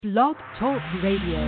Blog Talk Radio.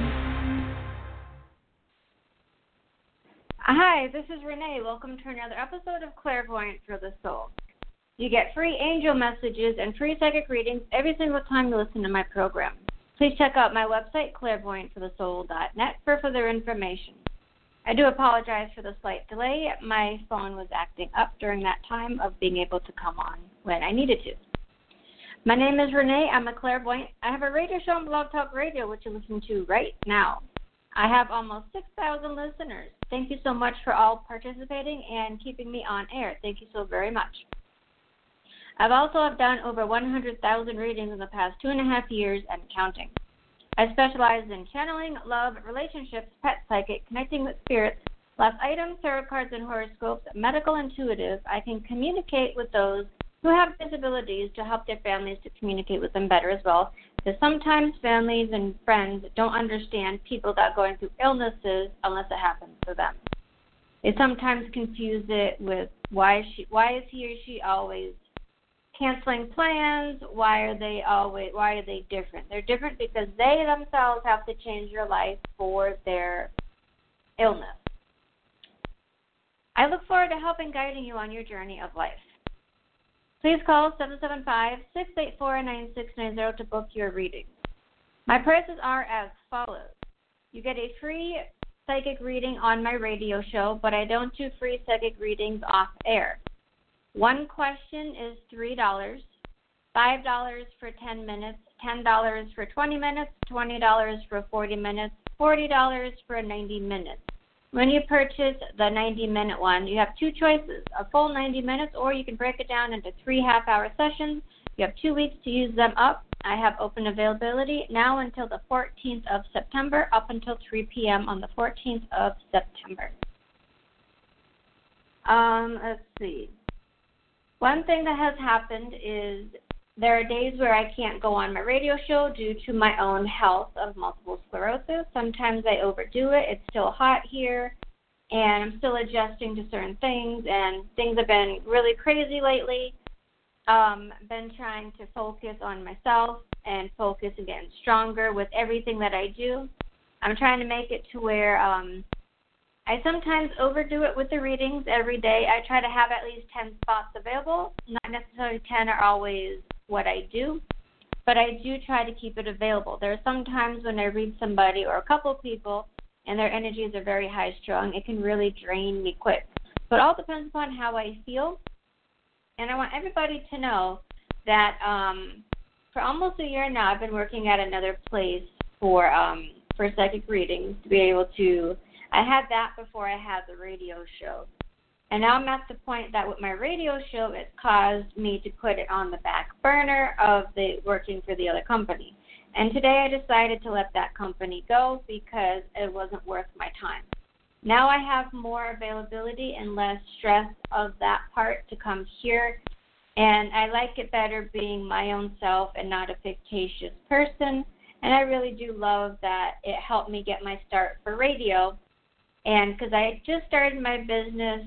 Hi, this is Renee. Welcome to another episode of Clairvoyant for the Soul. You get free angel messages and free psychic readings every single time you listen to my program. Please check out my website, clairvoyantforthesoul.net, for further information. I do apologize for the slight delay. My phone was acting up during that time of being able to come on when I needed to. My name is Renee. I'm a clairvoyant. I have a radio show on Blog Talk Radio, which you listen to right now. I have almost 6,000 listeners. Thank you so much for all participating and keeping me on air. Thank you so very much. I've also done over 100,000 readings in the past 2.5 years and counting. I specialize in channeling, love, relationships, pet psychic, connecting with spirits, lost items, tarot cards, and horoscopes, medical intuitive. I can communicate with those who have disabilities to help their families to communicate with them better as well. Because sometimes families and friends don't understand people that are going through illnesses unless it happens to them. They sometimes confuse it with why is he or she always canceling plans? Why are they different? They're different because they themselves have to change their life for their illness. I look forward to helping guiding you on your journey of life. Please call 775-684-9690 to book your reading. My prices are as follows. You get a free psychic reading on my radio show, but I don't do free psychic readings off air. One question is $3, $5 for 10 minutes, $10 for 20 minutes, $20 for 40 minutes, $40 for 90 minutes. When you purchase the 90-minute one, you have two choices, a full 90 minutes, or you can break it down into 3 half-hour sessions. You have 2 weeks to use them up. I have open availability now until the 14th of September, up until 3 p.m. on the 14th of September. Let's see. One thing that has happened is there are days where I can't go on my radio show due to my own health of multiple sclerosis. Sometimes I overdo it. It's still hot here, and I'm still adjusting to certain things, and things have been really crazy lately. Been trying to focus on myself and focus and getting stronger with everything that I do. I'm trying to make it to where I sometimes overdo it with the readings every day. I try to have at least 10 spots available. Not necessarily 10 are always what I do, but I do try to keep it available. There are some times when I read somebody or a couple people and their energies are very high strung, it can really drain me quick. So it all depends upon how I feel. And I want everybody to know that for almost a year now, I've been working at another place for psychic readings to be able to. I had that before I had the radio show. And now I'm at the point that with my radio show, it caused me to put it on the back burner of the working for the other company. And today I decided to let that company go because it wasn't worth my time. Now I have more availability and less stress of that part to come here. And I like it better being my own self and not a fictitious person. And I really do love that it helped me get my start for radio. And because I just started my business,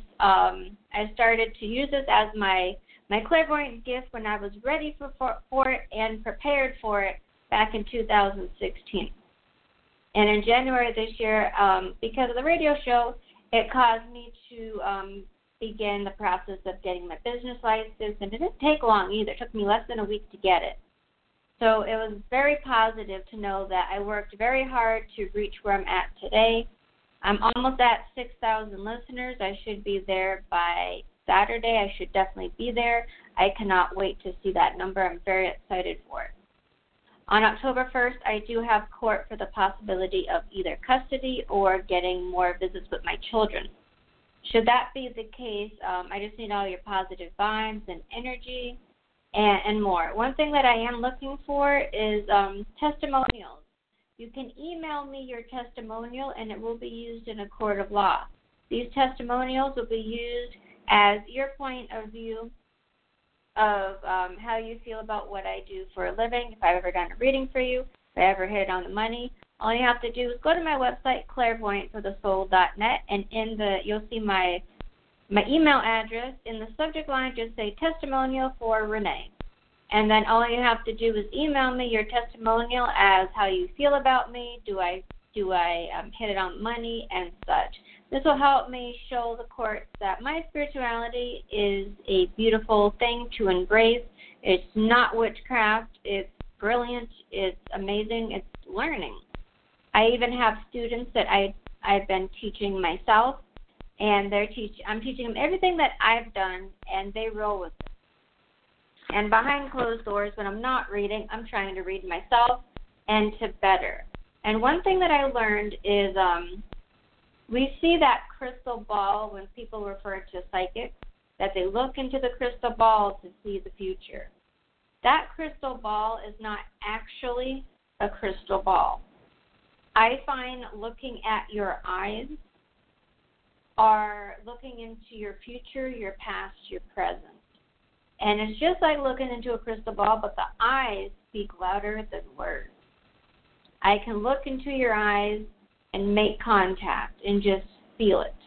I started to use this as my clairvoyant gift when I was ready for it and prepared for it back in 2016. And in January this year, because of the radio show, it caused me to begin the process of getting my business license. And it didn't take long either. It took me less than a week to get it. So it was very positive to know that I worked very hard to reach where I'm at today. I'm almost at 6,000 listeners. I should be there by Saturday. I should definitely be there. I cannot wait to see that number. I'm very excited for it. On October 1st, I do have court for the possibility of either custody or getting more visits with my children. Should that be the case, I just need all your positive vibes and energy and more. One thing that I am looking for is testimonials. You can email me your testimonial, and it will be used in a court of law. These testimonials will be used as your point of view of how you feel about what I do for a living, if I've ever done a reading for you, if I ever hit on the money. All you have to do is go to my website, clairvoyantforthesoul.net, and you'll see my email address. In the subject line, just say testimonial for Renee. And then all you have to do is email me your testimonial as how you feel about me. Do I hit it on money and such? This will help me show the courts that my spirituality is a beautiful thing to embrace. It's not witchcraft. It's brilliant. It's amazing. It's learning. I even have students that I've been teaching myself, and I'm teaching them everything that I've done, and they roll with it. And behind closed doors, when I'm not reading, I'm trying to read myself and to better. And one thing that I learned is we see that crystal ball when people refer to psychics, that they look into the crystal ball to see the future. That crystal ball is not actually a crystal ball. I find looking at your eyes are looking into your future, your past, your present. And it's just like looking into a crystal ball, but the eyes speak louder than words. I can look into your eyes and make contact and just feel it.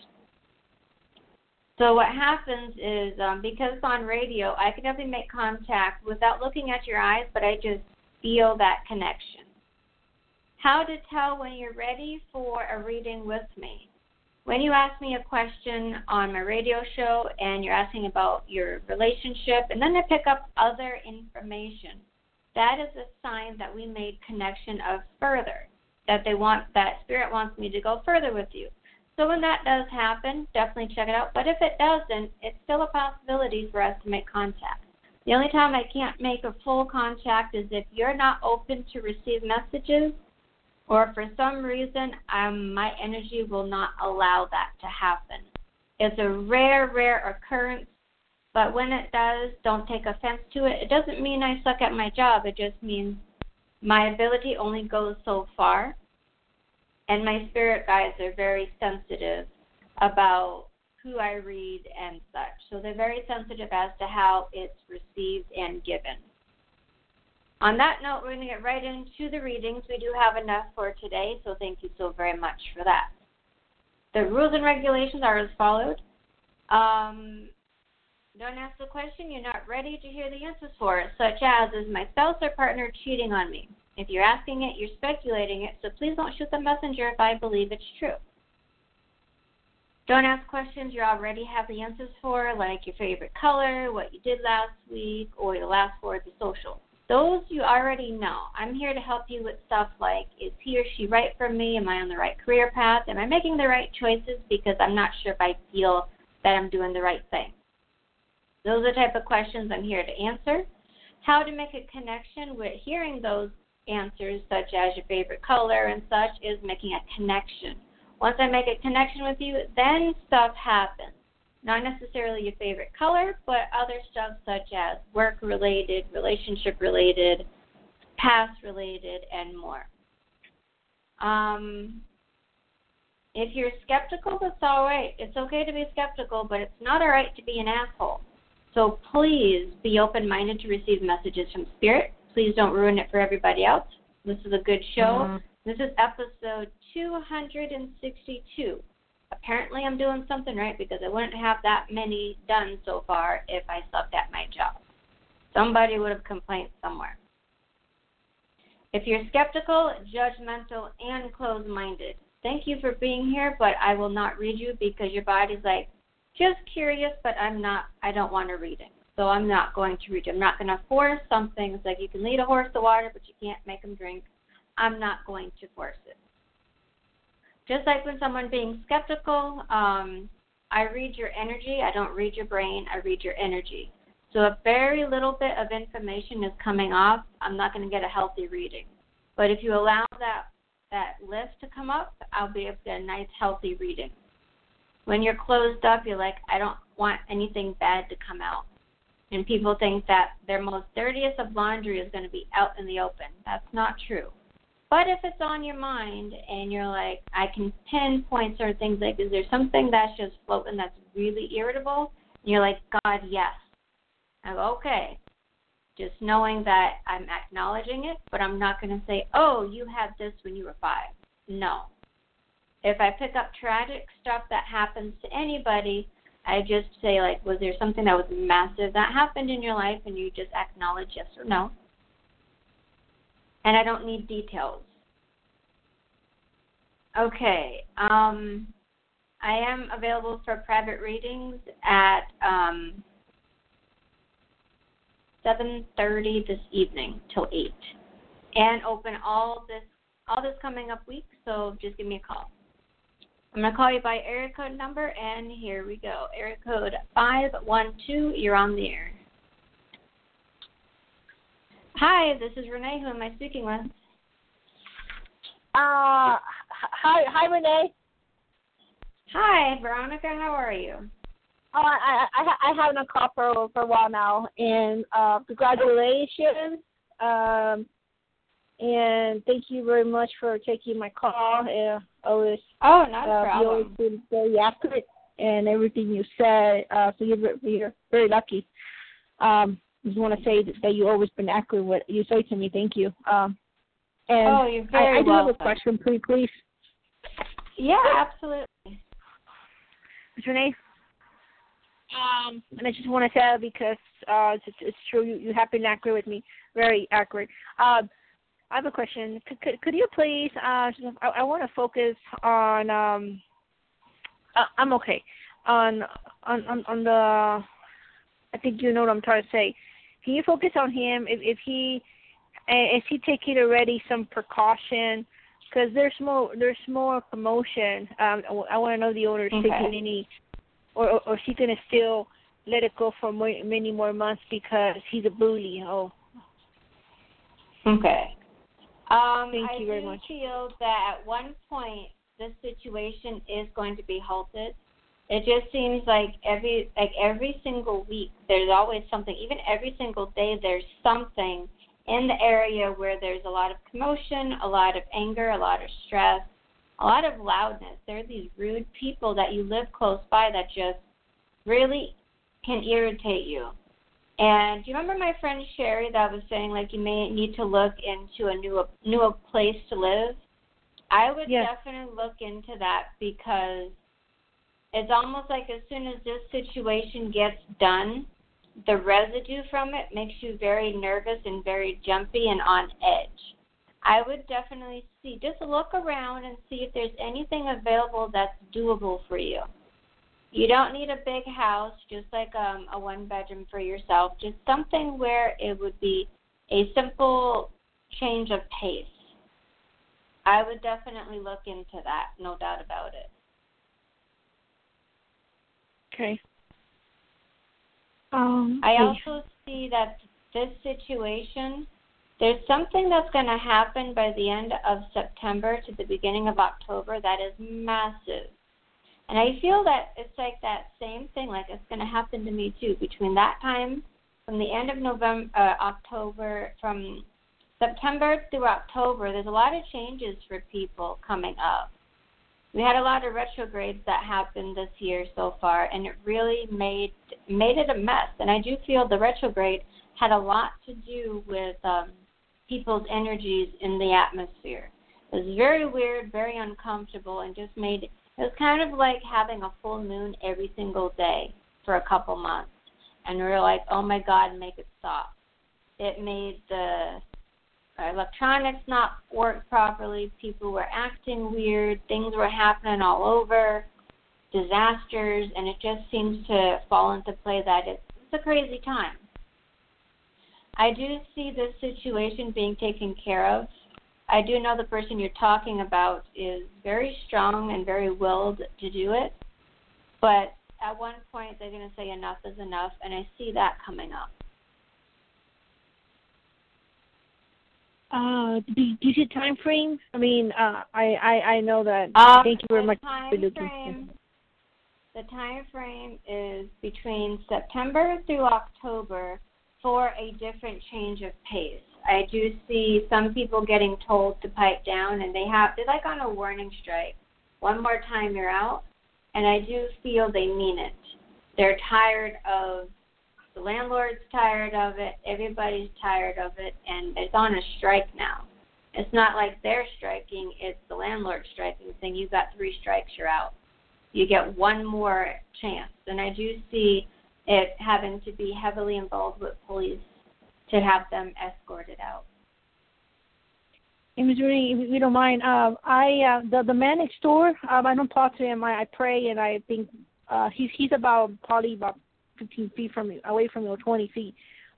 So what happens is, because it's on radio, I can definitely make contact without looking at your eyes, but I just feel that connection. How to tell when you're ready for a reading with me. When you ask me a question on my radio show and you're asking about your relationship, and then I pick up other information, that is a sign that we made connection of further, that Spirit wants me to go further with you. So when that does happen, definitely check it out. But if it doesn't, it's still a possibility for us to make contact. The only time I can't make a full contact is if you're not open to receive messages, or for some reason my energy will not allow that to happen. It's a rare occurrence, but when it does, don't take offense to it. It doesn't mean I suck at my job. It just means my ability only goes so far, and my spirit guides are very sensitive about who I read and such. So they're very sensitive as to how it's received and given. On that note, we're going to get right into the readings. We do have enough for today, so thank you so very much for that. The rules and regulations are as followed. Don't ask the question you're not ready to hear the answers for, such as, is my spouse or partner cheating on me? If you're asking it, you're speculating it, so please don't shoot the messenger if I believe it's true. Don't ask questions you already have the answers for, like your favorite color, what you did last week, or your last word to social. Those you already know. I'm here to help you with stuff like, is he or she right for me? Am I on the right career path? Am I making the right choices? Because I'm not sure if I feel that I'm doing the right thing. Those are the type of questions I'm here to answer. How to make a connection with hearing those answers, such as your favorite color and such, is making a connection. Once I make a connection with you, then stuff happens. Not necessarily your favorite color, but other stuff such as work-related, relationship-related, past-related, and more. If you're skeptical, that's all right. It's okay to be skeptical, but it's not all right to be an asshole. So please be open-minded to receive messages from Spirit. Please don't ruin it for everybody else. This is a good show. This is episode 262. Apparently I'm doing something right, because I wouldn't have that many done so far if I sucked at my job. Somebody would have complained somewhere. If you're skeptical, judgmental, and closed-minded, thank you for being here, but I will not read you because your body's like, just curious, but I don't want to read it. So I'm not going to read it. I'm not going to force something. It's like you can lead a horse to water, but you can't make him drink. I'm not going to force it. Just like when someone being skeptical, I read your energy. I don't read your brain. I read your energy. So a very little bit of information is coming off. I'm not going to get a healthy reading. But if you allow that list to come up, I'll be able to get a nice, healthy reading. When you're closed up, you're like, I don't want anything bad to come out. And people think that their most dirtiest of laundry is going to be out in the open. That's not true. But if it's on your mind and you're like, I can pinpoint certain things, like, is there something that's just floating that's really irritable? And you're like, God, yes. I go, okay. Just knowing that I'm acknowledging it, but I'm not going to say, oh, you had this when you were 5. No. If I pick up tragic stuff that happens to anybody, I just say, like, was there something that was massive that happened in your life, and you just acknowledge yes or no. And I don't need details. Okay. I am available for private readings at 7:30 this evening till 8, and open all this coming up week. So just give me a call. I'm gonna call you by area code number, and here we go. Area code 512. You're on the air. Hi, this is Renee. Who am I speaking with? Hi, Renee. Hi, Veronica. How are you? Oh, I haven't a call for a while now, and congratulations. And thank you very much for taking my call. Always, not a problem. You always been very accurate in everything you said. So you're very lucky. Just want to say that you've always been accurate with what you say to me. Thank you. And you're very I do welcome. have a question, please. Yeah, absolutely. Ms. Renee? And I just want to say, because it's true, you have been accurate with me, very accurate. I have a question. Could you please, I want to focus on, I'm okay, on the, I think you know what I'm trying to say. Can you focus on him, is he taking already some precaution? Because there's more commotion. I want to know the owner's taking any, or is he going to still let it go for many more months because he's a bully? Oh. Okay. Thank you very much. I do feel that at one point this situation is going to be halted. It just seems like every single week there's always something. Even every single day there's something in the area where there's a lot of commotion, a lot of anger, a lot of stress, a lot of loudness. There are these rude people that you live close by that just really can irritate you. And do you remember my friend Sherry that was saying, like, you may need to look into a newer place to live? I would definitely look into that, because it's almost like as soon as this situation gets done, the residue from it makes you very nervous and very jumpy and on edge. I would definitely just look around and see if there's anything available that's doable for you. You don't need a big house, just like a one-bedroom for yourself, just something where it would be a simple change of pace. I would definitely look into that, no doubt about it. Okay. I also see that this situation, there's something that's going to happen by the end of September to the beginning of October that is massive. And I feel that it's like that same thing, like it's going to happen to me too. Between that time, from the end of October, from September through October, there's a lot of changes for people coming up. We had a lot of retrogrades that happened this year so far, and it really made it a mess. And I do feel the retrograde had a lot to do with people's energies in the atmosphere. It was very weird, very uncomfortable, and just it was kind of like having a full moon every single day for a couple months. And we were like, oh, my God, make it stop. It made the electronics not work properly. People were acting weird. Things were happening all over, disasters, and it just seems to fall into play that it's a crazy time. I do see this situation being taken care of. I do know the person you're talking about is very strong and very willed to do it, but at one point they're going to say enough is enough, and I see that coming up. Do you see time frame? I mean, I know that. Thank you very much for looking. The time frame is between September through October for a different change of pace. I do see some people getting told to pipe down, and they're like on a warning strike. One more time, you're out. And I do feel they mean it. They're tired of, the landlord's tired of it, everybody's tired of it, and it's on a strike now. It's not like they're striking, it's the landlord striking, saying you've got 3 strikes, you're out. You get one more chance. And I do see it having to be heavily involved with police to have them escorted out. And Ms. Rooney, if you don't mind, the man next door, I don't talk to him. I pray, and I think he's probably about 15 feet from me, away from me, or 20 feet.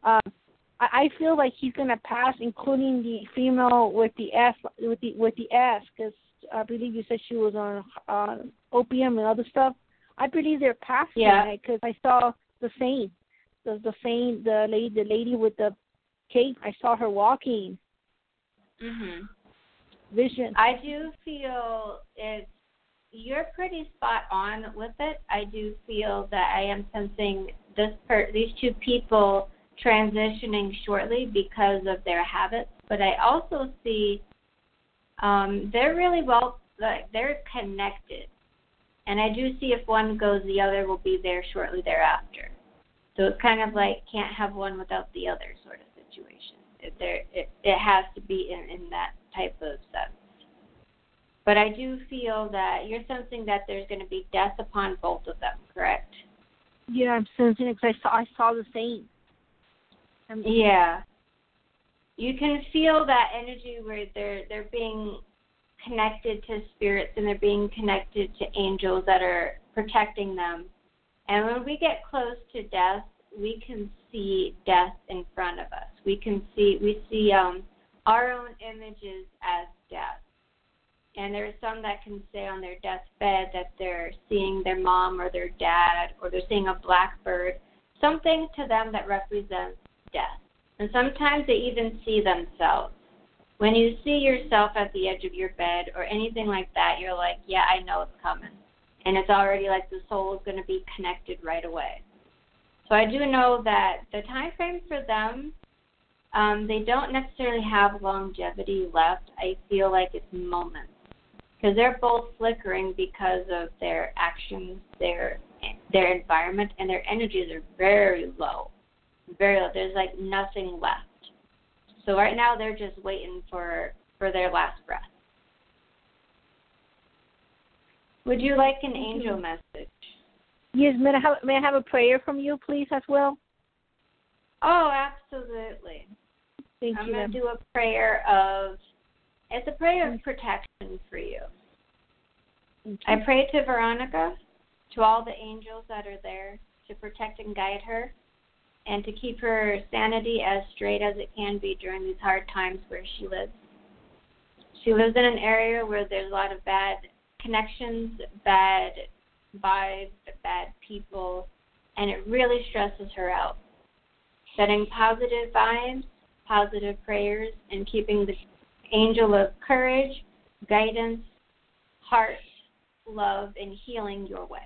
I feel like he's gonna pass, including the female with the S, because I believe you said she was on opium and other stuff. I believe they're passing because I saw the same, the lady with the cape. I saw her walking. Mhm. Vision. I do feel you're pretty spot on with it. I do feel that I am sensing these two people transitioning shortly because of their habits, but I also see they're really they're connected, and I do see if one goes, the other will be there shortly thereafter. So it's kind of like can't have one without the other sort of situation. It has to be in that type of sense. But I do feel that you're sensing that there's going to be death upon both of them, correct? Yeah, I'm sensing it because I saw the same. Yeah. You can feel that energy where they're being connected to spirits and they're being connected to angels that are protecting them. And when we get close to death, we can see death in front of us. We see our own images as death. And there are some that can say on their deathbed that they're seeing their mom or their dad, or they're seeing a blackbird, something to them that represents death. And sometimes they even see themselves. When you see yourself at the edge of your bed or anything like that, you're like, yeah, I know it's coming. And it's already like the soul is going to be connected right away. So I do know that the time frame for them, they don't necessarily have longevity left. I feel like it's moments. Because they're both flickering because of their actions, their environment, and their energies are very low. Very low. There's like nothing left. So right now they're just waiting for their last breath. Would you like an angel message? Yes, may I have a prayer from you, please, as well? Oh, absolutely. Thank you. I'm going to do a prayer it's a prayer of protection for you. I pray to Veronica, to all the angels that are there, to protect and guide her, and to keep her sanity as straight as it can be during these hard times where she lives. She lives in an area where there's a lot of bad connections, bad vibes, bad people, and it really stresses her out. Setting positive vibes, positive prayers, and keeping the angel of courage, guidance, heart, love, and healing your way.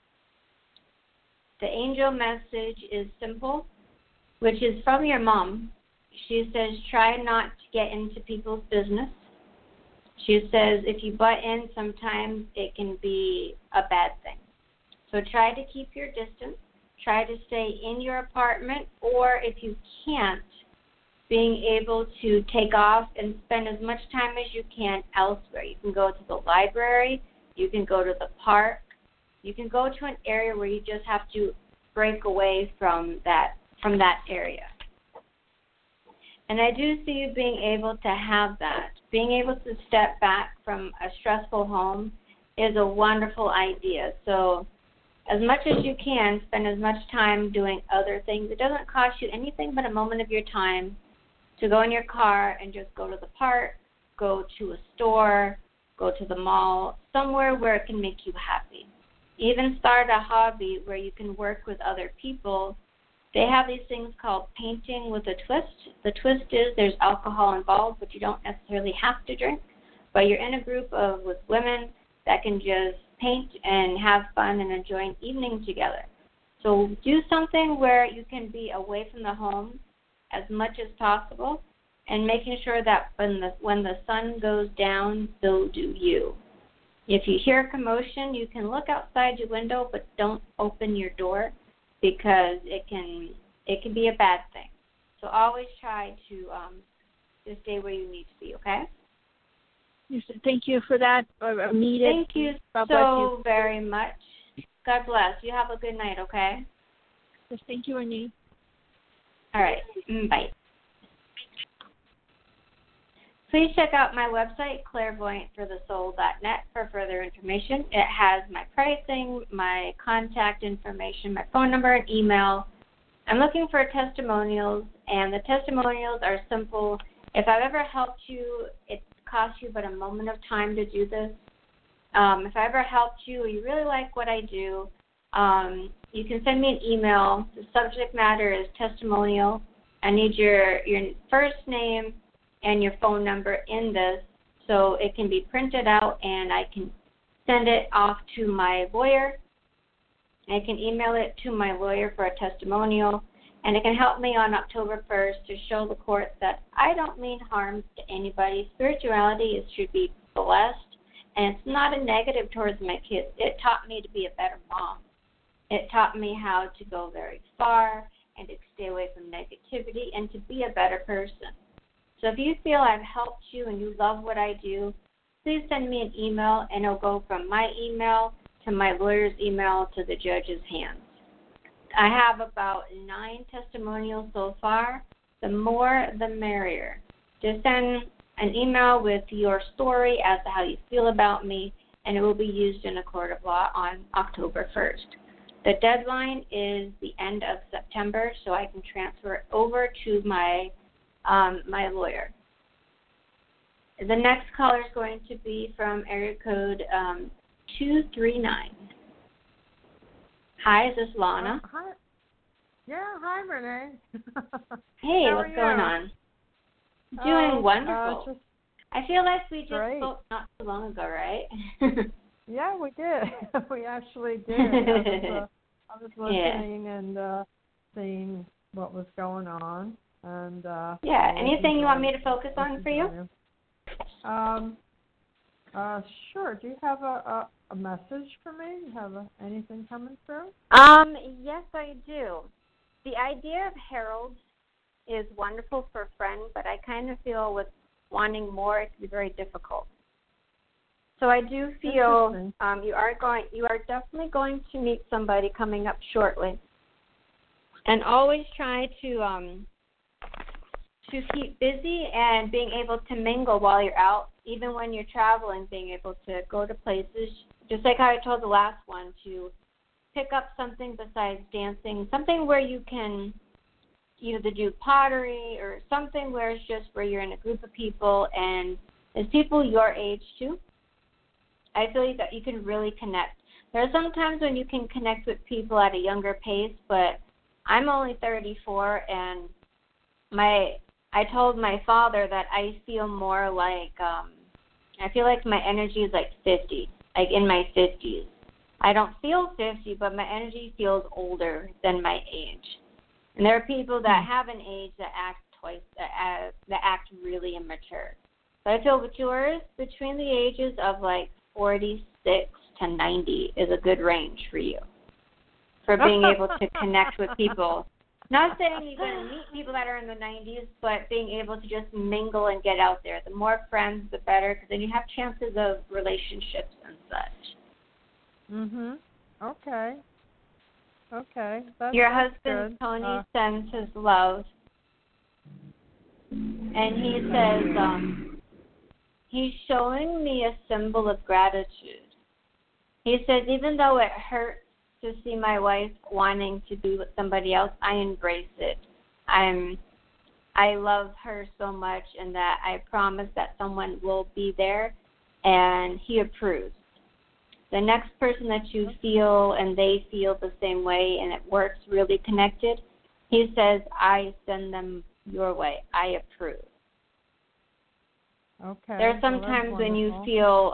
The angel message is simple, which is from your mom. She says, try not to get into people's business. She says, if you butt in, sometimes it can be a bad thing. So try to keep your distance. Try to stay in your apartment, or if you can't, being able to take off and spend as much time as you can elsewhere. You can go to the library, you can go to the park, you can go to an area where you just have to break away from that area. And I do see you being able to have that. Being able to step back from a stressful home is a wonderful idea. So as much as you can, spend as much time doing other things. It doesn't cost you anything but a moment of your time to go in your car and just go to the park, go to a store, go to the mall, somewhere where it can make you happy. Even start a hobby where you can work with other people. They have these things called painting with a twist. The twist is there's alcohol involved, but you don't necessarily have to drink. But you're in a group with women that can just paint and have fun and enjoy an evening together. So do something where you can be away from the home as much as possible, and making sure that when the sun goes down, so do you. If you hear commotion, you can look outside your window, but don't open your door because it can be a bad thing. So always try to stay where you need to be, okay? Thank you for that. Needed. Thank you God bless you. so very much. God bless. You have a good night, okay? Yes, thank you, Renee. All right. Bye. Please check out my website, clairvoyantforthesoul.net, for further information. It has my pricing, my contact information, my phone number, and email. I'm looking for testimonials, and the testimonials are simple. If I've ever helped you, it costs you but a moment of time to do this. If I ever helped you or you really like what I do, you can send me an email. The subject matter is testimonial. I need your first name and your phone number in this so it can be printed out and I can send it off to my lawyer. I can email it to my lawyer for a testimonial, and it can help me on October 1st to show the court that I don't mean harm to anybody. Spirituality should be blessed, and it's not a negative towards my kids. It taught me to be a better mom. It taught me how to go very far and to stay away from negativity and to be a better person. So if you feel I've helped you and you love what I do, please send me an email, and it'll go from my email to my lawyer's email to the judge's hands. I have about 9 testimonials so far. The more, the merrier. Just send an email with your story as to how you feel about me, and it will be used in a court of law on October 1st. The deadline is the end of September, so I can transfer it over to my lawyer. The next caller is going to be from area code 239. Hi, is this Lana? Hi. Yeah, hi, Renee. Hey, How what's are going you? on? Doing wonderful. Just I feel like we just great. spoke not too long ago, right? Yeah, we did. We actually did. I was listening and seeing what was going on. And yeah, anything you want me to focus on for you? Sure. Do you have a message for me? You have anything coming through? Yes, I do. The idea of heralds is wonderful for a friend, but I kind of feel with wanting more, it can be very difficult. So I do feel you are definitely going to meet somebody coming up shortly, and always try to keep busy and being able to mingle while you're out, even when you're traveling, being able to go to places, just like how I told the last one, to pick up something besides dancing, something where you can either do pottery or something where it's just where you're in a group of people and there's people your age too. I feel like that you can really connect. There are some times when you can connect with people at a younger pace, but I'm only 34, and I told my father that I feel more like, I feel like my energy is like 50, like in my 50s. I don't feel 50, but my energy feels older than my age. And there are people that have an age that act that act really immature. But I feel with yours, between the ages of like 46 to 90 is a good range for you, for being able to connect with people. Not saying you're going to meet people that are in the 90s, but being able to just mingle and get out there. The more friends, the better, because then you have chances of relationships and such. Okay. That's Your husband, good. Tony, sends his love. And he says he's showing me a symbol of gratitude. He says, even though it hurts to see my wife wanting to be with somebody else, I embrace it. I love her so much, and that I promise that someone will be there, and he approves. The next person that you feel and they feel the same way and it works really connected, he says, I send them your way. I approve. Okay. There are sometimes when you feel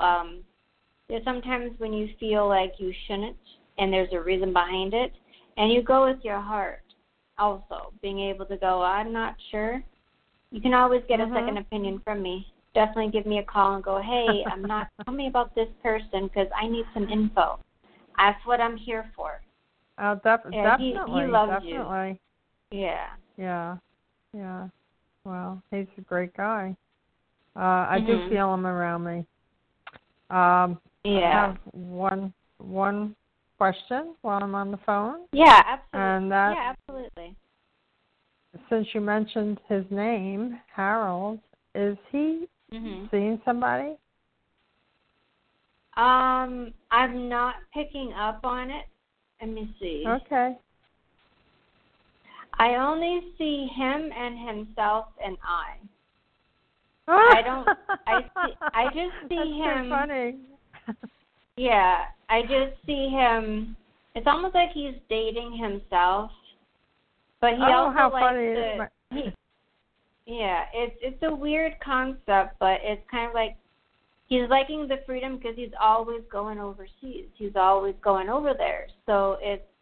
like you shouldn't, and there's a reason behind it, and you go with your heart. Also, being able to go, I'm not sure. You can always get a second opinion from me. Definitely give me a call and go, hey, tell me about this person because I need some info. That's what I'm here for. Oh, definitely. He loves you. Yeah. Yeah. Well, he's a great guy. I do feel them around me. I Yeah. have one question while I'm on the phone. Yeah, absolutely. And that, yeah, absolutely. since you mentioned his name, Harold, is he seeing somebody? I'm not picking up on it. Let me see. Okay. I only see him and himself and I. I just see That's him. Too funny. Yeah, I just see him. It's almost like he's dating himself, but he also how likes funny yeah, it's a weird concept, but it's kind of like he's liking the freedom because he's always going overseas. He's always going over there. So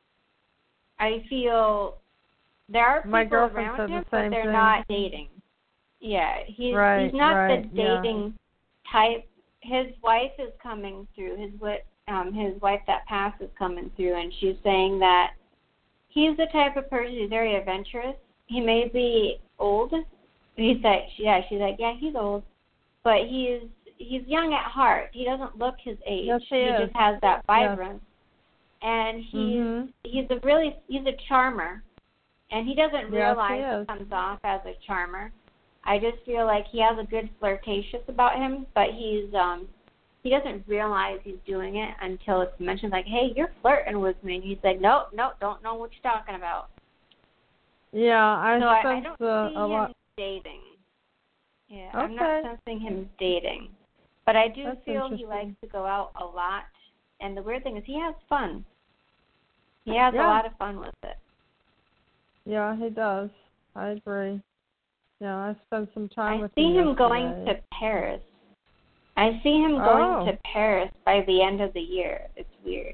I feel there are people My girlfriend around said him, the but same they're thing. not dating. Yeah, he's not the dating type. His wife is coming through. His wife that passed is coming through, and she's saying that he's the type of person who's very adventurous. He may be old. She's like, yeah, he's old, but he's young at heart. He doesn't look his age. Yes, he is. Just has that vibrance, and he's a charmer, and he doesn't realize he comes off as a charmer. I just feel like he has a good flirtatious about him, but he doesn't realize he's doing it until it's mentioned, like, hey, you're flirting with me. And he's like, no, don't know what you're talking about. Yeah, I don't sense see a lot. him dating. Yeah, Okay. I'm not sensing him dating. But I do feel he interesting. likes to go out a lot. And the weird thing is he has fun. He has a lot of fun with it. Yeah, he does. I agree. Yeah, I spent some time with him. I see him going yesterday. to Paris. I see him going to Paris by the end of the year. It's weird.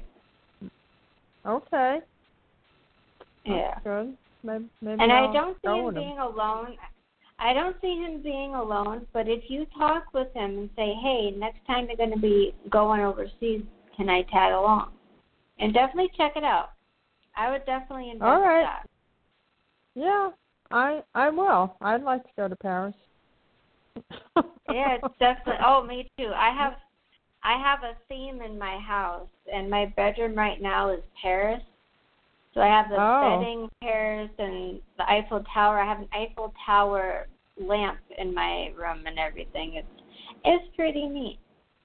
Okay. Yeah. That's good. Maybe and I'll I don't see go him with being alone. I don't see him being alone, but if you talk with him and say, hey, next time you're going to be going overseas, can I tag along? And definitely check it out. I would definitely invest that. Yeah, I will. I'd like to go to Paris. Yeah, it's definitely. Oh, me too. I have a theme in my house, and my bedroom right now is Paris. So I have the bedding Paris and the Eiffel Tower. I have an Eiffel Tower lamp in my room and everything. It's pretty neat.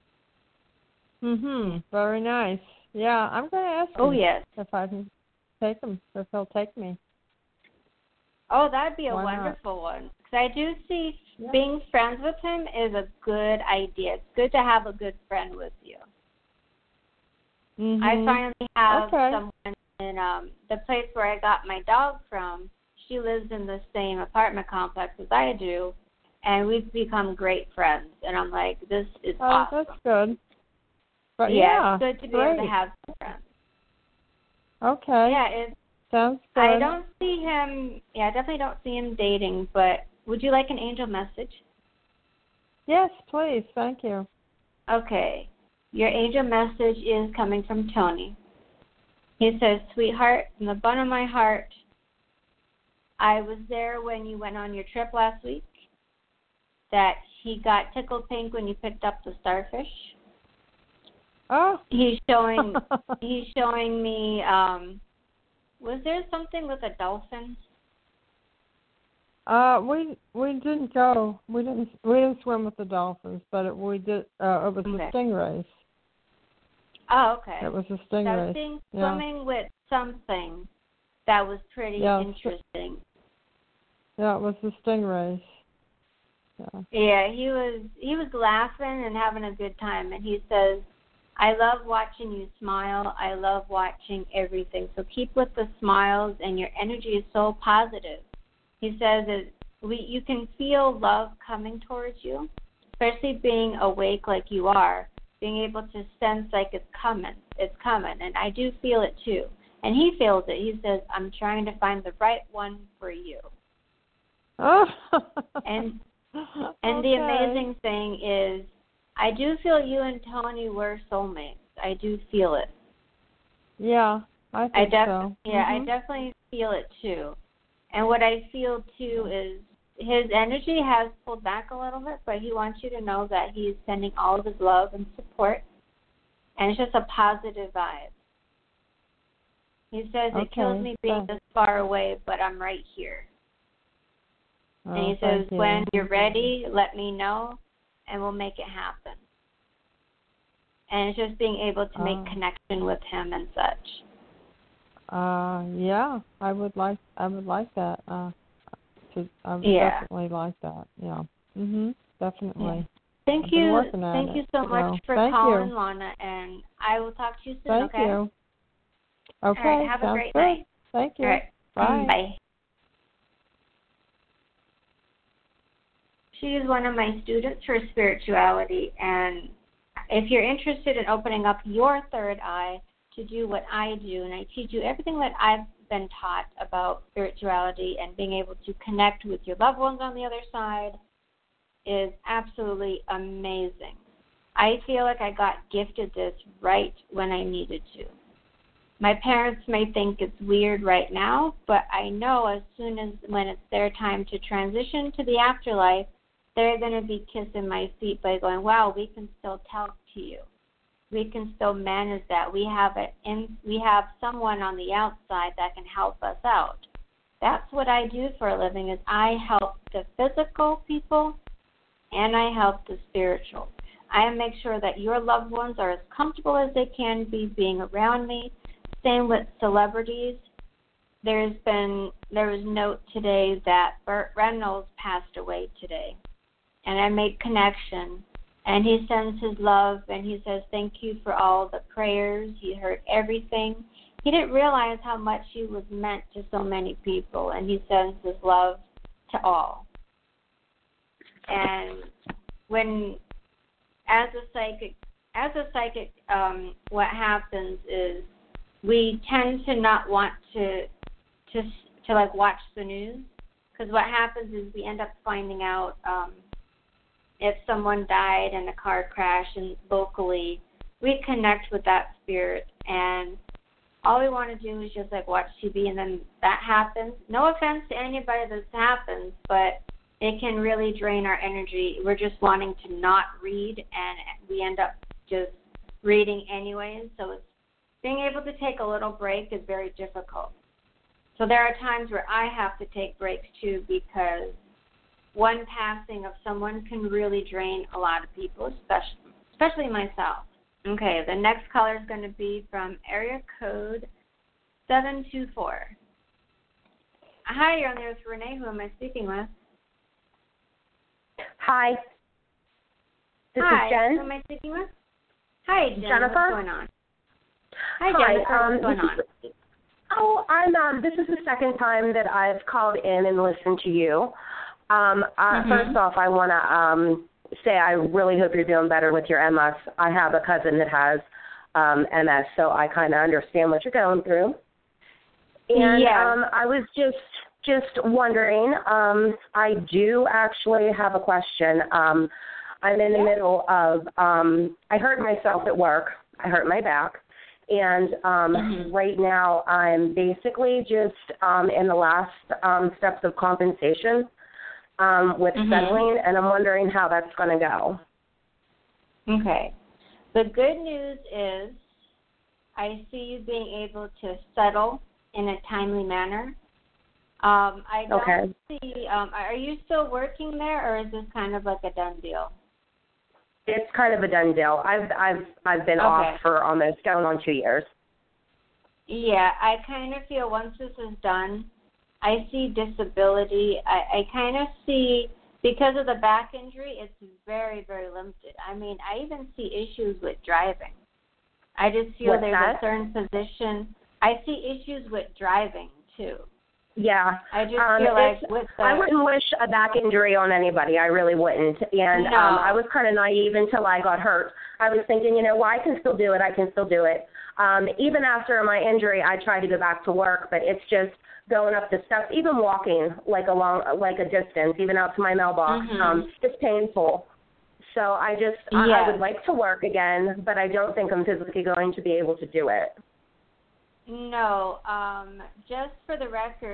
Very nice. Yeah, I'm going to ask him if I can take him, if he'll take me. Oh, that'd be a wonderful one. Because I do see being friends with him is a good idea. It's good to have a good friend with you. I finally have someone in the place where I got my dog from. She lives in the same apartment complex as I do, and we've become great friends. And I'm like, this is awesome. That's good. But it's good to be able to have some friends. Okay. Yeah, it sounds good. I don't see him. Yeah, I definitely don't see him dating. But would you like an angel message? Yes, please. Thank you. Okay. Your angel message is coming from Tony. He says, sweetheart, from the bottom of my heart, I was there when you went on your trip last week, that he got tickled pink when you picked up the starfish. Oh. He's showing me, was there something with a dolphin? We didn't go. We didn't swim with the dolphins, but we did. It was the stingrays. Oh, okay. It was a stingray. I was seeing swimming with something that was pretty interesting. Yeah, it was the stingrays. Yeah, he was laughing and having a good time, and he says, I love watching you smile. I love watching everything. So keep with the smiles, and your energy is so positive. He says that you can feel love coming towards you, especially being awake like you are, being able to sense like it's coming, and I do feel it too. And he feels it. He says, I'm trying to find the right one for you. Oh. And the amazing thing is, I do feel you and Tony were soulmates. I do feel it. Yeah, I think so. Yeah, I definitely feel it too. And what I feel too his energy has pulled back a little bit, but he wants you to know that he's sending all of his love and support, and it's just a positive vibe. He says, it kills me being this far away, but I'm right here. And he says, when you're ready, let me know, and we'll make it happen. And it's just being able to make connection with him and such. Yeah, I would like that. I would definitely like that. Yeah. Definitely. Yeah. Thank you so much for calling, Lana, and I will talk to you soon. Thank you. Okay. All right, have a great night. Thank you. All right. Bye. Bye. She is one of my students for spirituality, and if you're interested in opening up your third eye to do what I do, and I teach you everything that I've been taught about spirituality and being able to connect with your loved ones on the other side, is absolutely amazing. I feel like I got gifted this right when I needed to. My parents may think it's weird right now, but I know as soon as when it's their time to transition to the afterlife, they're going to be kissing my feet by going, wow, we can still talk to you. We can still manage that. We have someone on the outside that can help us out. That's what I do for a living, is I help the physical people and I help the spiritual. I make sure that your loved ones are as comfortable as they can be being around me. Same with celebrities. There was note today that Burt Reynolds passed away today, and I made connection. And he sends his love, and he says, thank you for all the prayers. He heard everything. He didn't realize how much he was meant to so many people, and he sends his love to all. And as a psychic, what happens is we tend to not want to like watch the news, because what happens is we end up finding out if someone died in a car crash, and locally we connect with that spirit, and all we want to do is just like watch TV, and then that happens. No offense to anybody this happens, but it can really drain our energy. We're just wanting to not read, and we end up just reading anyways. So being able to take a little break is very difficult. So there are times where I have to take breaks too, because one passing of someone can really drain a lot of people, especially myself. Okay, the next caller is going to be from area code 724. Hi, you're on there with Renee. Who am I speaking with? Hi. This Hi, is Jen. who am I speaking with? Hi, Jen. Jennifer. What's going on? Hi, Jennifer. What's going on? This is the second time that I've called in and listened to you. First off, I want to say I really hope you're doing better with your MS. I have a cousin that has MS, so I kind of understand what you're going through. And I was just wondering, I do actually have a question. I'm in the middle of, I hurt myself at work. I hurt my back. And right now I'm basically just in the last steps of compensation with settling, and I'm wondering how that's going to go. Okay. The good news is I see you being able to settle in a timely manner. I don't see, are you still working there, or is this kind of like a done deal? It's kind of a done deal. I've been off for almost going on 2 years. Yeah, I kind of feel once this is done, I see disability. I kind of see, because of the back injury, it's very, very limited. I mean, I even see issues with driving. I just feel there's a certain position. I see issues with driving, too. Yeah. I just feel like I wouldn't wish a back injury on anybody. I really wouldn't. And I was kind of naive until I got hurt. I was thinking, well, I can still do it. I can still do it. Even after my injury, I tried to go back to work, but it's just going up the steps, even walking like a distance, even out to my mailbox. It's painful. So I would like to work again, but I don't think I'm physically going to be able to do it. No, just for the record,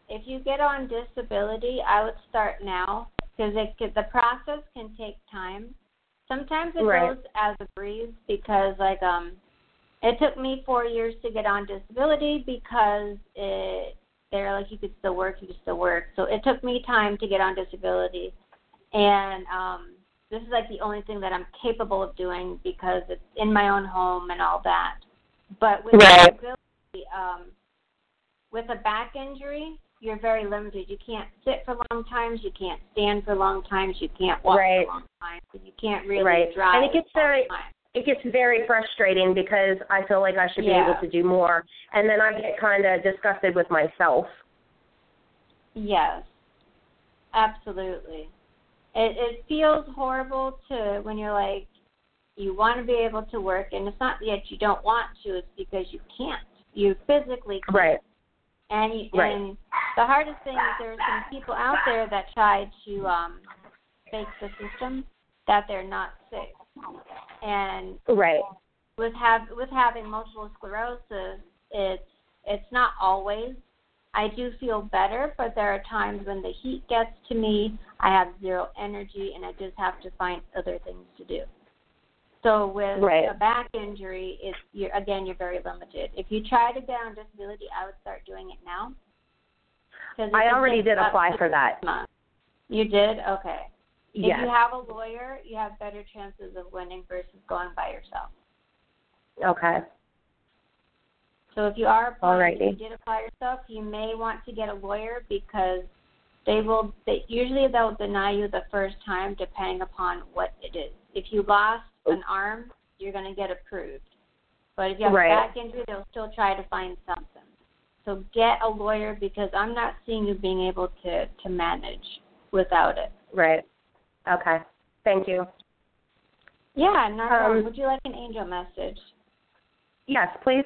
if you get on disability, I would start now because the process can take time. Sometimes it goes as a breeze because, like, it took me 4 years to get on disability because they're like, you could still work. So it took me time to get on disability. And this is, like, the only thing that I'm capable of doing because it's in my own home and all that. But with disability, with a back injury, you're very limited. You can't sit for long times. You can't stand for long times. You can't walk for long times. And you can't really drive. And it gets very frustrating because I feel like I should be able to do more, and then I get kind of disgusted with myself. Yes, absolutely. It feels horrible to when you're like, you want to be able to work, and it's not that you don't want to, it's because you can't. You physically can't. Right. And the hardest thing is there are some people out there that try to fake the system that they're not sick. And with having multiple sclerosis, it's not always. I do feel better, but there are times when the heat gets to me, I have zero energy, and I just have to find other things to do. So with a back injury, you're very limited. If you try to get on disability, I would start doing it now. I already did apply for that. You did? Okay. Yes. If you have a lawyer, you have better chances of winning versus going by yourself. Okay. So if you are applying, if you did apply yourself, you may want to get a lawyer because usually they'll deny you the first time depending upon what it is. If you lost an arm, you're going to get approved. But if you have a back injury, they'll still try to find something. So get a lawyer because I'm not seeing you being able to manage without it. Right. Okay. Thank you. Yeah, no problem. Would you like an angel message? Yes, please.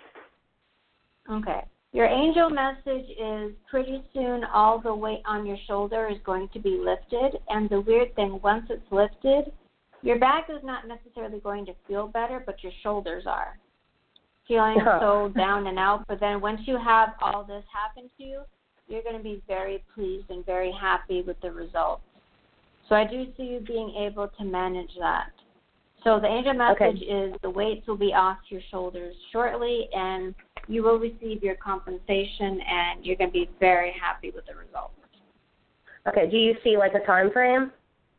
Okay. Your angel message is pretty soon all the weight on your shoulder is going to be lifted. And the weird thing, once it's lifted, your back is not necessarily going to feel better, but your shoulders are. Feeling so down and out. But then once you have all this happen to you, you're going to be very pleased and very happy with the results. So I do see you being able to manage that. So the angel message is the weights will be off your shoulders shortly, and you will receive your compensation, and you're going to be very happy with the results. Okay. Do you see, like, a time frame?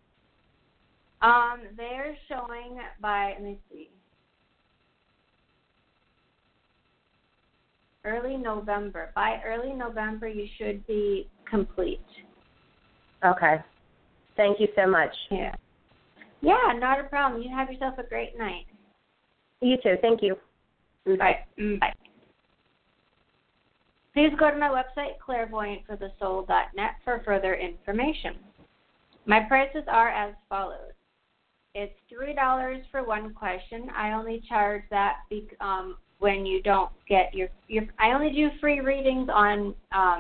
They're showing let me see, early November. By early November, you should be complete. Okay. Thank you so much. Yeah. Yeah, not a problem. You have yourself a great night. You too. Thank you. Bye. Bye. Please go to my website, clairvoyantforthesoul.net, for further information. My prices are as follows. It's $3 for one question. I only charge that when you don't get your I only do free readings on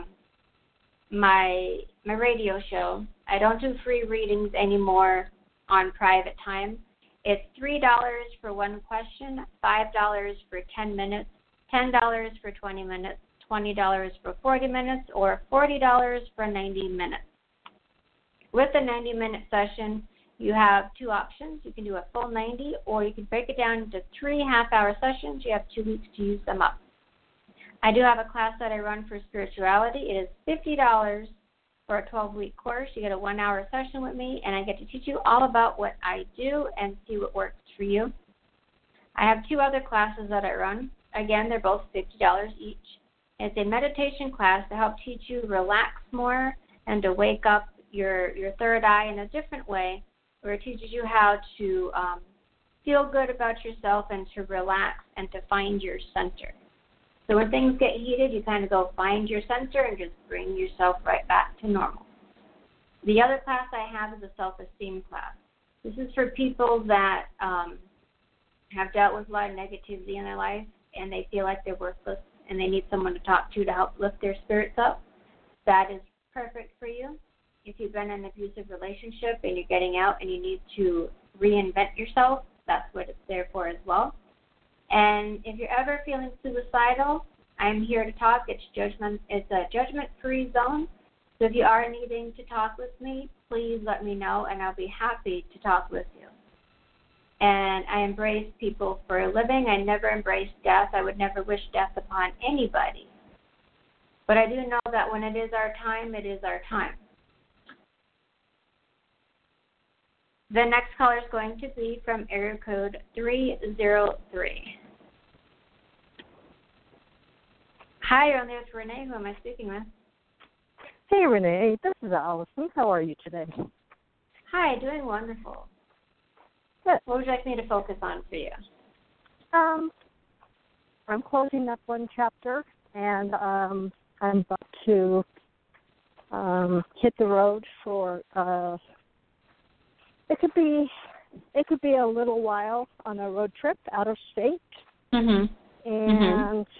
my radio show. I don't do free readings anymore on private time. It's $3 for one question, $5 for 10 minutes, $10 for 20 minutes, $20 for 40 minutes, or $40 for 90 minutes. With the 90-minute session, you have two options. You can do a full 90, or you can break it down into 3 half-hour sessions. You have 2 weeks to use them up. I do have a class that I run for spirituality. It is $50 for a 12-week course. You get a 1-hour session with me, and I get to teach you all about what I do and see what works for you. I have 2 other classes that I run. Again, they're both $50 each. It's a meditation class to help teach you to relax more and to wake up your third eye in a different way, where it teaches you how to feel good about yourself and to relax and to find your center. So when things get heated, you kind of go find your center and just bring yourself right back to normal. The other class I have is a self-esteem class. This is for people that have dealt with a lot of negativity in their life and they feel like they're worthless and they need someone to talk to help lift their spirits up. That is perfect for you. If you've been in an abusive relationship and you're getting out and you need to reinvent yourself, that's what it's there for as well. And if you're ever feeling suicidal, I'm here to talk. It's a judgment-free zone. So if you are needing to talk with me, please let me know, and I'll be happy to talk with you. And I embrace people for a living. I never embrace death. I would never wish death upon anybody. But I do know that when it is our time, it is our time. The next caller is going to be from area code 303. Hi, you're on there with Renee. Who am I speaking with? Hey, Renee. This is Allison. How are you today? Hi, doing wonderful. Good. What would you like me to focus on for you? I'm closing up one chapter, and I'm about to hit the road for. It could be a little while on a road trip out of state, and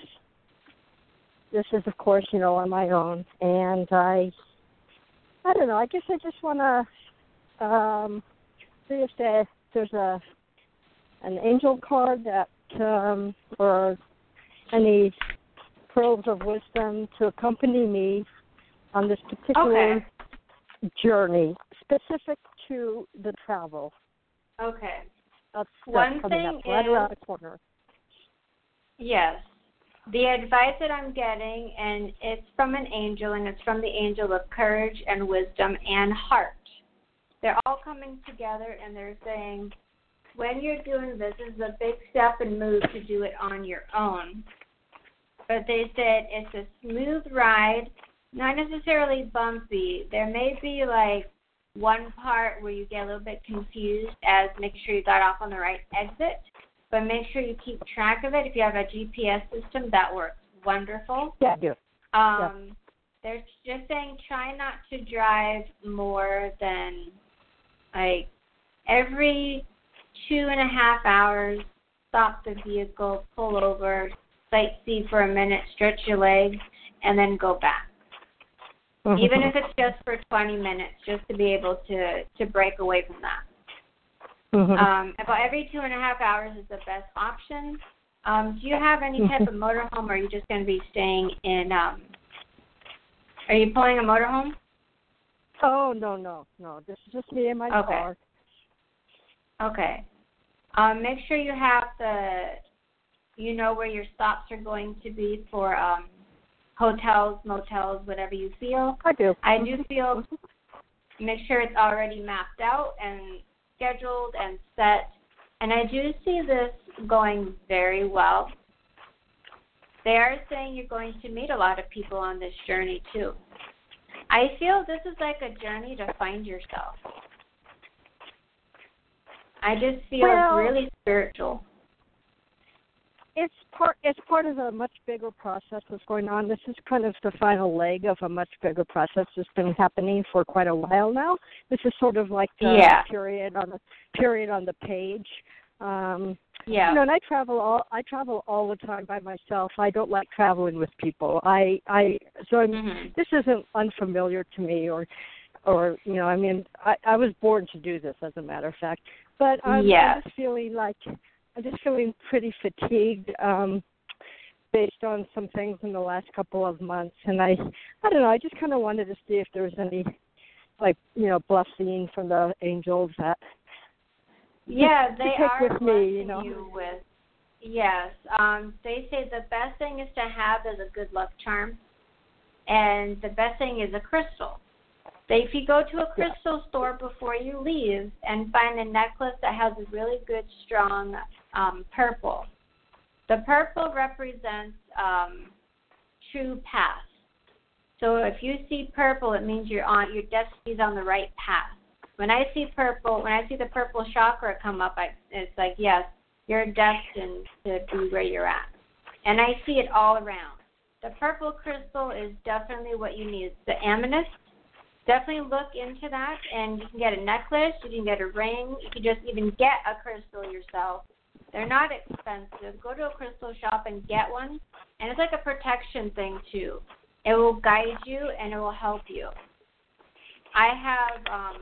this is, of course, on my own. And I don't know. I guess I just want to see if there's an angel card that or any pearls of wisdom to accompany me on this particular journey, specific to the travel. Okay. That's one coming thing up right around the corner. Yes. The advice that I'm getting, and it's from an angel, and it's from the angel of courage and wisdom and heart. They're all coming together, and they're saying, when you're doing this is a big step and move to do it on your own. But they said it's a smooth ride, not necessarily bumpy. There may be like one part where you get a little bit confused as making sure you got off on the right exit, but make sure you keep track of it. If you have a GPS system, that works wonderful. Yeah, I do. They're just saying try not to drive more than like every 2.5 hours, stop the vehicle, pull over, sightsee for a minute, stretch your legs, and then go back. Even if it's just for 20 minutes, just to be able to break away from that. About every 2.5 hours is the best option. Do you have any type of motorhome, or are you just going to be staying in, are you pulling a motorhome? Oh, no. This is just me and my car. Okay. Make sure you have where your stops are going to be for hotels, motels, whatever you feel. I do. I do feel, make sure it's already mapped out and scheduled and set. And I do see this going very well. They are saying you're going to meet a lot of people on this journey, too. I feel this is like a journey to find yourself. I just feel it's really spiritual. It's part of a much bigger process that's going on. This is kind of the final leg of a much bigger process that's been happening for quite a while now. This is sort of like the period on the page. And I travel all the time by myself. I don't like traveling with people. This isn't unfamiliar to me, or I was born to do this, as a matter of fact. But I'm just feeling pretty fatigued based on some things in the last couple of months, and I don't know. I just kind of wanted to see if there was any, blessing from the angels that. Yeah, they are with blessing me, you with. Yes, they say the best thing is to have is a good luck charm, and the best thing is a crystal. If you go to a crystal store before you leave and find a necklace that has a really good, strong purple, the purple represents true path. So if you see purple, it means your destiny's on the right path. When I see the purple chakra come up, it's like, yes, you're destined to be where you're at. And I see it all around. The purple crystal is definitely what you need. It's the amethyst. Definitely look into that, and you can get a necklace, you can get a ring, you can just even get a crystal yourself. They're not expensive. Go to a crystal shop and get one, and it's like a protection thing too. It will guide you and it will help you.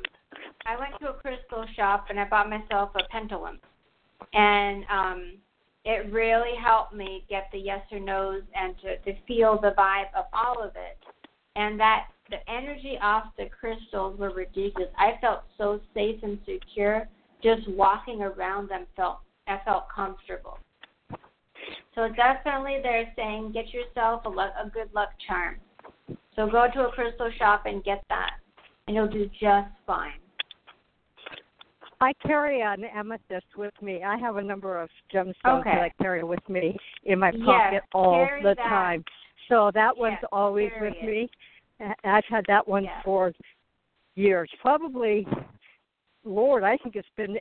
I went to a crystal shop and I bought myself a pendulum, and it really helped me get the yes or no's and to feel the vibe of all of it. And that the energy off the crystals were ridiculous. I felt so safe and secure just walking around them. I felt comfortable. So definitely they're saying get yourself a good luck charm. So go to a crystal shop and get that, and you'll do just fine. I carry an amethyst with me. I have a number of gemstones that I carry with me in my pocket all the time. So that one's always with me. I've had that one for years. Probably, Lord, I think it's been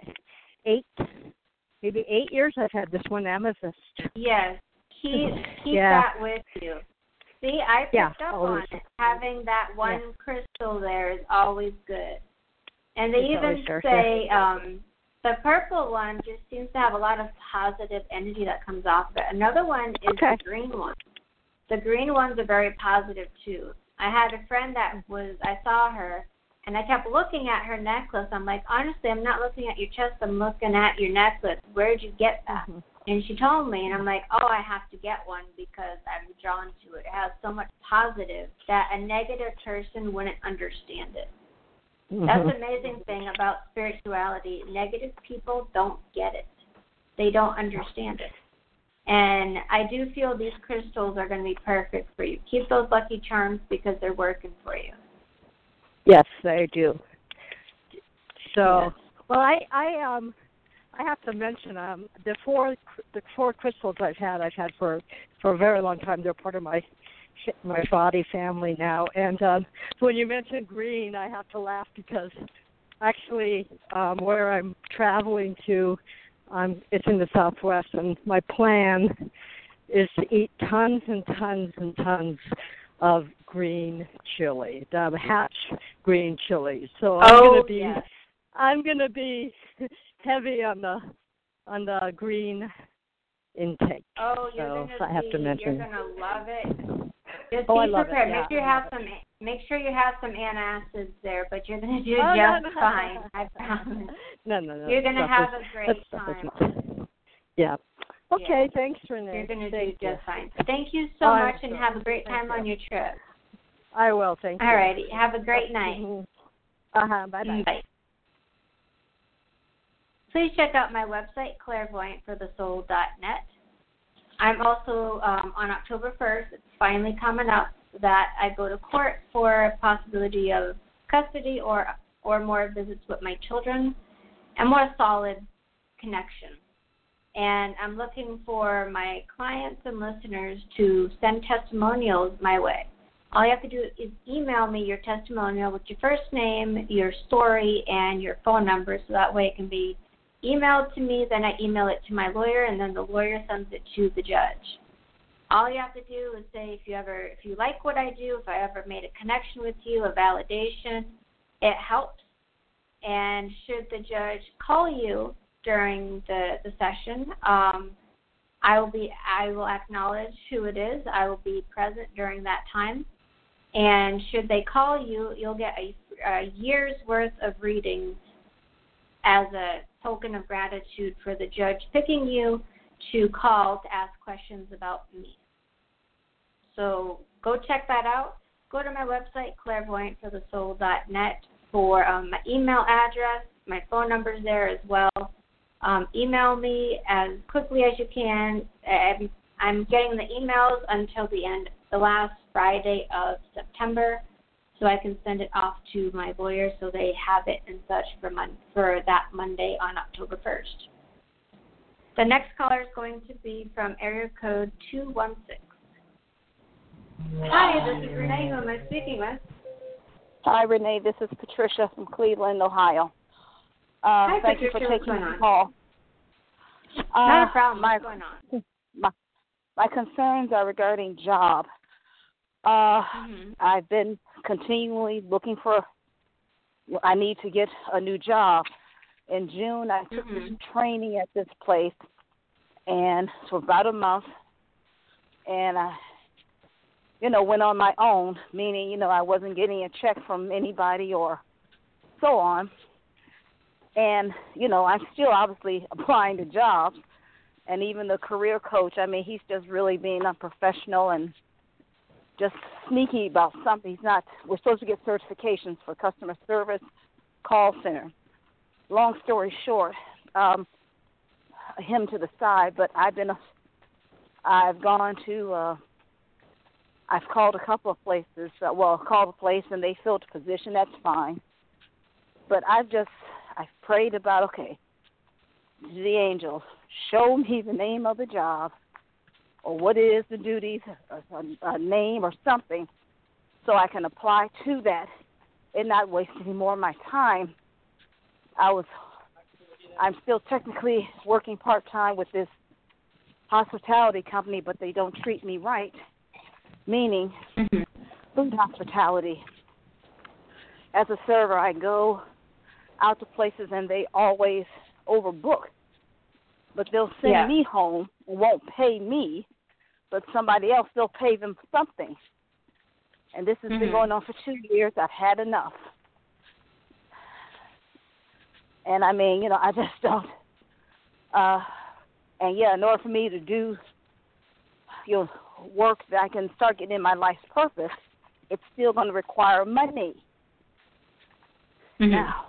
8 years I've had this one amethyst. Yes. Keep that with you. See, I picked up on it. Having that one crystal there is always good. And they even say the purple one just seems to have a lot of positive energy that comes off it. Another one is the green one. The green ones are very positive, too. I had a friend I saw her, and I kept looking at her necklace. I'm like, honestly, I'm not looking at your chest. I'm looking at your necklace. Where did you get that? Mm-hmm. And she told me, and I'm like, I have to get one because I'm drawn to it. It has so much positive that a negative person wouldn't understand it. Mm-hmm. That's the amazing thing about spirituality. Negative people don't get it. They don't understand it. And I do feel these crystals are going to be perfect for you. Keep those lucky charms because they're working for you. Yes, they do. So, well, I have to mention the four crystals I've had for a very long time. They're part of my body family now. And when you mentioned green, I have to laugh because actually where I'm traveling to, it's in the Southwest, and my plan is to eat tons and tons and tons of green chili, the Hatch green chili. So I'm gonna be heavy on the green intake. Oh, you're so I have to mention. You're gonna love it. Just be prepared. Make sure you have some antacids there, but you're gonna do fine. I promise. No. You're gonna have a great time. Yeah. Okay. Thanks, Renee. You're gonna do just fine. Thank you so much, and have a great time on your trip. I will. Thank you. All righty. Have a great night. Bye-bye. Bye. Please check out my website, clairvoyantforthesoul.net. I'm also, on October 1st, it's finally coming up that I go to court for a possibility of custody or more visits with my children and more solid connection. And I'm looking for my clients and listeners to send testimonials my way. All you have to do is email me your testimonial with your first name, your story, and your phone number, so that way it can be emailed to me, then I email it to my lawyer, and then the lawyer sends it to the judge. All you have to do is say if you like what I do, if I ever made a connection with you, a validation, it helps. And should the judge call you during the session, I will acknowledge who it is. I will be present during that time. And should they call you, you'll get a year's worth of readings as a token of gratitude for the judge picking you to call to ask questions about me. So go check that out. Go to my website, clairvoyantforthesoul.net, for my email address. My phone number's there as well. Email me as quickly as you can. I'm getting the emails until the last Friday of September, so I can send it off to my lawyer so they have it and such for that Monday on October 1st. The next caller is going to be from area code 216. Hi, this is Renee. Who am I speaking with? Hi, Renee. This is Patricia from Cleveland, Ohio. Hi, thank Patricia. you for taking the call. Not a problem. What's going on? My concerns are regarding job. I've been continually looking I need to get a new job. In June, I took this training at this place, and for about a month, and I, went on my own, meaning, I wasn't getting a check from anybody or so on. And, I'm still obviously applying to jobs. and even the career coach, I mean, he's just really being unprofessional and just sneaky about something. He's not. We're supposed to get certifications for customer service, call center. Long story short, him to the side. But I've called a couple of places. Called a place and they filled a position. That's fine. But I've prayed about, okay, the angels, show me the name of the job or what is the duties, a name or something, so I can apply to that and not waste any more of my time. I'm still technically working part-time with this hospitality company, but they don't treat me right, meaning food hospitality. As a server, I go out to places and they always overbook. But they'll send me home and won't pay me, but somebody else, they'll pay them something. And this has been going on for 2 years. I've had enough. And I mean, you know, I just don't. In order for me to do, work that I can start getting in my life's purpose, it's still going to require money. Now,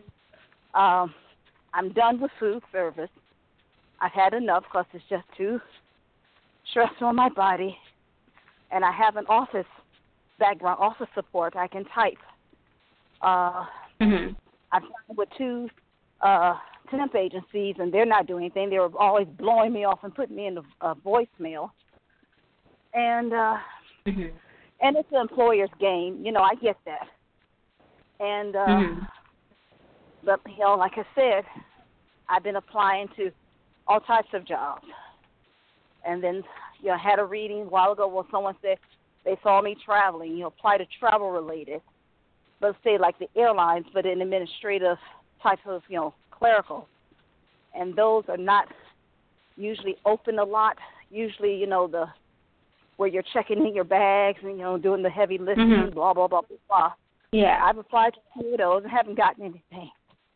I'm done with food service. I've had enough because it's just too stressful on my body. And I have an office background, office support. I can type. I've signed with 2 temp agencies, and they're not doing anything. They were always blowing me off and putting me in a voicemail. And and it's the employer's game. You know, I get that. And but, you know, like I said, I've been applying to all types of jobs. And then, you know, I had a reading a while ago where someone said they saw me traveling, you know, apply to travel related. Let's say like the airlines, but in administrative type of, you know, clerical. And those are not usually open a lot. Usually, you know, where you're checking in your bags and, you know, doing the heavy lifting, blah, blah, blah, blah, blah. Yeah, I've applied to 2 of those and haven't gotten anything.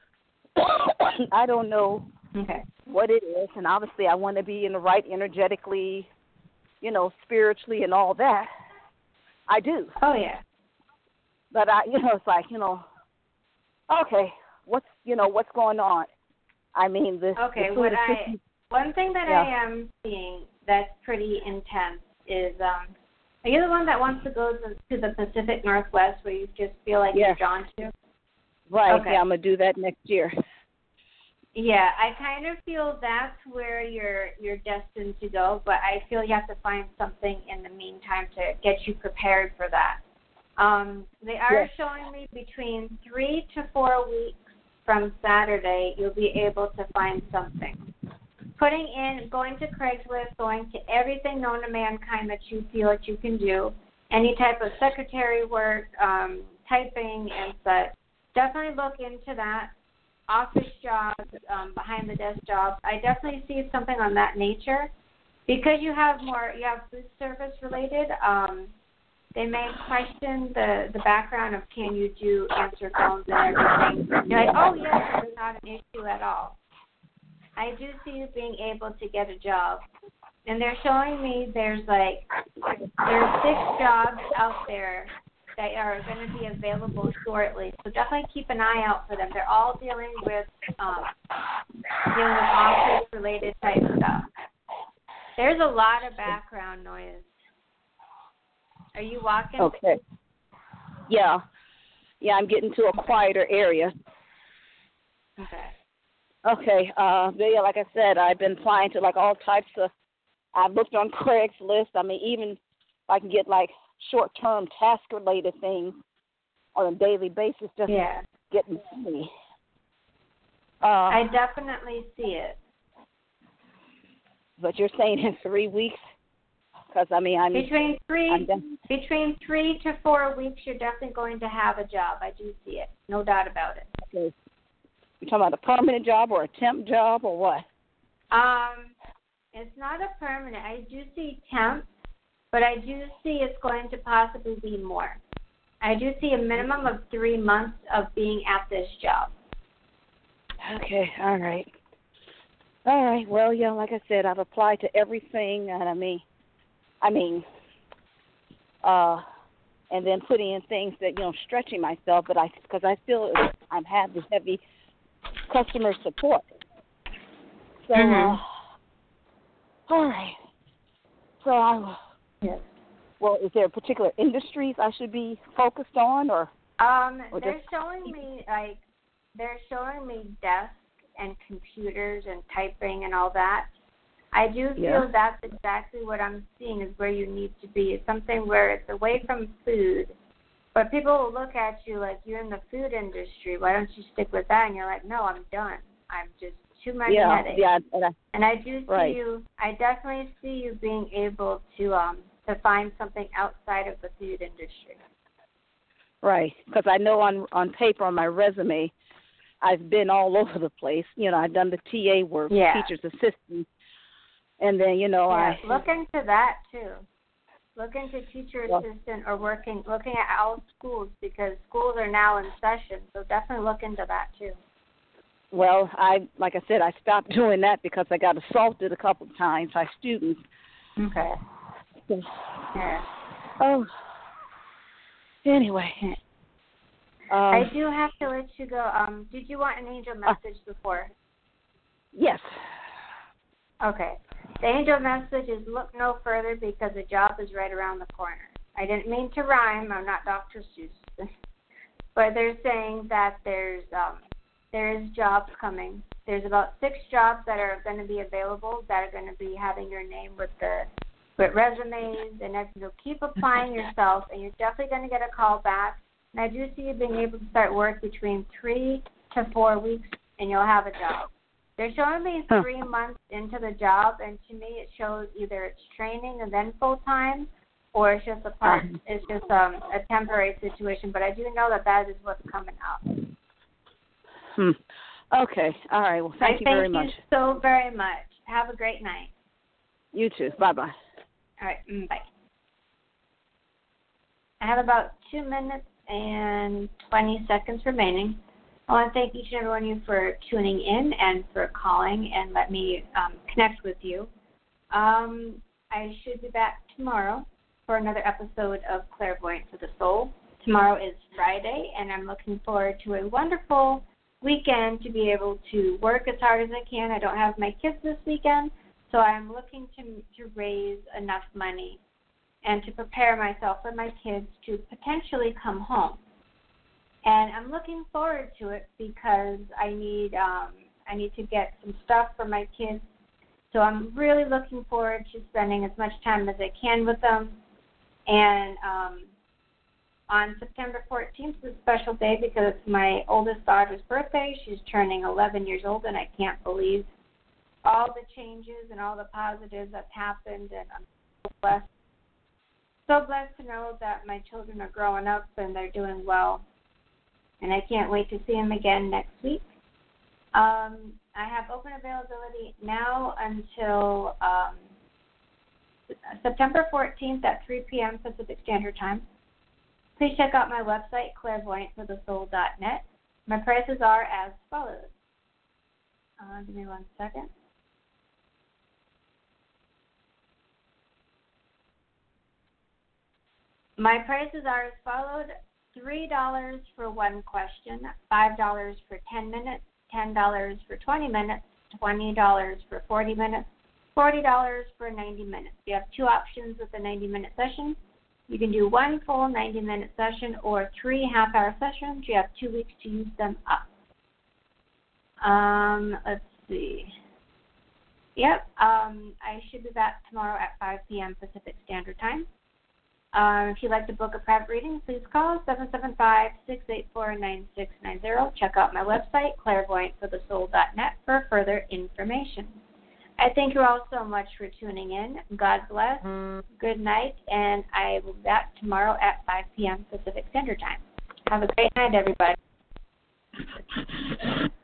I don't know what it is, and obviously I want to be in the right energetically, you know, spiritually and all that. I do. Oh, yeah. But, it's like, you know, okay, what's going on? I mean, one thing that I am seeing that's pretty intense is, are you the one that wants to go to the Pacific Northwest where you just feel like you're drawn to? Right, okay. Yeah, I'm going to do that next year. Yeah, I kind of feel that's where you're destined to go, but I feel you have to find something in the meantime to get you prepared for that. They are showing me between 3 to 4 weeks from Saturday, you'll be able to find something. Going to Craigslist, going to everything known to mankind that you feel that you can do, any type of secretary work, typing and such. Definitely look into that. Office jobs, behind the desk jobs. I definitely see something on that nature. Because you have food service related, they may question the background of can you do answer phones and everything. You're like, oh yes, it's not an issue at all. I do see you being able to get a job. And they're showing me there's 6 jobs out there that are going to be available shortly. So definitely keep an eye out for them. They're all dealing with office-related type stuff. There's a lot of background noise. Are you walking? Okay. Yeah. Yeah, I'm getting to a quieter area. Okay. Like I said, I've been applying to like all types of. I've looked on Craigslist. I mean, even if I can get like short-term task-related things on a daily basis, just getting money. I definitely see it. But you're saying in 3 weeks? Because I mean, between 3 to 4 weeks, you're definitely going to have a job. I do see it, no doubt about it. Okay. You talking about a permanent job or a temp job or what? It's not a permanent. I do see temp, but I do see it's going to possibly be more. I do see a minimum of 3 months of being at this job. Okay, all right. All right. Well, yeah, like I said, I've applied to everything, and and then putting in things that stretching myself, but because I feel I have this heavy customer support. So, all right. So, yes. Well, is there particular industries I should be focused on, or they're showing me desks and computers and typing and all that. I do feel that's exactly what I'm seeing is where you need to be. It's something where it's away from food, but people will look at you like you're in the food industry. Why don't you stick with that? And you're like, no, I'm done. I'm just too many headaches. Yeah, and I do see you. I definitely see you being able to find something outside of the food industry. Right, because I know on paper on my resume, I've been all over the place. I've done the TA work, teacher's assistant, and then look into that too. Look into teacher assistant or looking at all schools because schools are now in session. So definitely look into that too. Well, like I said, I stopped doing that because I got assaulted a couple of times by students. Okay. Yeah. Oh. Anyway. I do have to let you go. Did you want an angel message before? Yes. Okay. The angel message is look no further because the job is right around the corner. I didn't mean to rhyme. I'm not Dr. Seuss. But they're saying that there is jobs coming. There's about 6 jobs that are going to be available that are going to be having your name with resumes, and you'll keep applying yourself, and you're definitely going to get a call back. And I do see you being able to start work between 3 to 4 weeks, and you'll have a job. They're showing me 3 months into the job, and to me it shows either it's training and then full-time, or it's just it's just a temporary situation. But I do know that is what's coming up. Okay. All right. Well, thank you very much. Thank you so very much. Have a great night. You too. Bye-bye. All right. Bye. I have about 2 minutes and 20 seconds remaining. I want to thank each and every one of you for tuning in and for calling and let me connect with you. I should be back tomorrow for another episode of Clairvoyant for the Soul. Tomorrow is Friday, and I'm looking forward to a wonderful weekend to be able to work as hard as I can. I don't have my kids this weekend, so I'm looking to raise enough money and to prepare myself for my kids to potentially come home. And I'm looking forward to it because I need to get some stuff for my kids. So I'm really looking forward to spending as much time as I can with them. And on September 14th is a special day because it's my oldest daughter's birthday. She's turning 11 years old, and I can't believe all the changes and all the positives that's happened. And I'm so blessed to know that my children are growing up and they're doing well. And I can't wait to see them again next week. I have open availability now until September 14th at 3 p.m. Pacific Standard Time. Please check out my website, clairvoyantforthesoul.net. My prices are as follows. Give me 1 second. My prices are as followed. $3 for 1 question, $5 for 10 minutes, $10 for 20 minutes, $20 for 40 minutes, $40 for 90 minutes. You have 2 options with the 90-minute session. You can do 1 full 90-minute session or 3 half-hour sessions. You have 2 weeks to use them up. Let's see. Yep, I should be back tomorrow at 5 p.m. Pacific Standard Time. If you'd like to book a private reading, please call 775-684-9690. Check out my website, clairvoyantforthesoul.net, for further information. I thank you all so much for tuning in. God bless. Good night, and I will be back tomorrow at 5 p.m. Pacific Standard Time. Have a great night, everybody.